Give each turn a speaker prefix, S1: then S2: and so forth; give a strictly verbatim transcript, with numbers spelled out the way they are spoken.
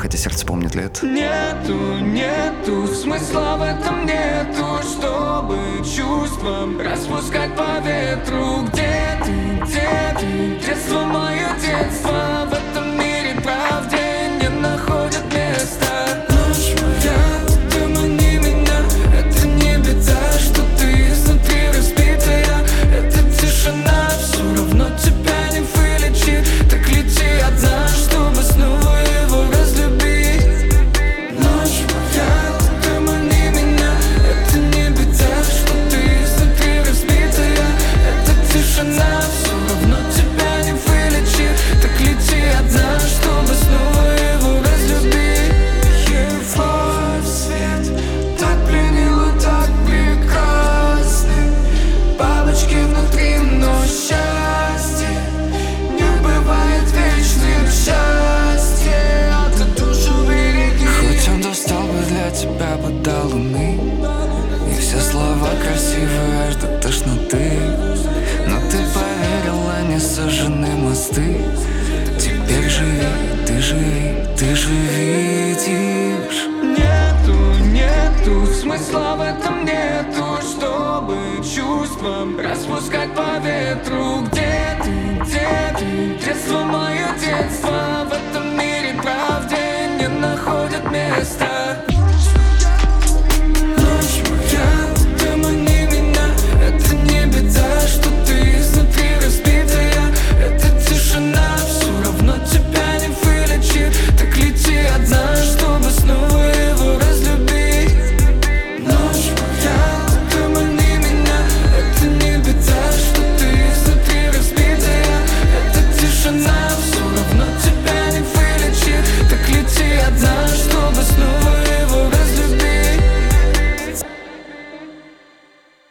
S1: хотя сердце помнит лет.
S2: Нету, нету смысла в этом нету, чтобы чувства распускать по ветру. Где ты, где ты, детство мое детство, в этом мире правде не находит места. Ночь моя, ты мани меня, это не беда, что ты изнутри разбитая. Это тишина все равно тебя не вылечит. Так лети одна, чтобы снова его разлюбить. Ночь моя, ты мани меня, это не беда, что ты изнутри разбитая. Это тишина все равно тебя не вылечит. Так лети одна, чтобы снова его разлюбить. Его свет так пленил и так прекрасный. Бабочки внутри, но счастье не бывает вечным. Счастье, а ты душу береги.
S3: Хоть он достал бы для тебя бы до луны, и все слова красивые аж до тошноты, но ты поверила, не сожжены мосты. Теперь живи, ты живи, ты же видишь.
S2: Нету, нету смысла в этом нету, чтобы чувства распускать по ветру. Где ты, где ты, детство мое детство, в этом мире правде не находит места.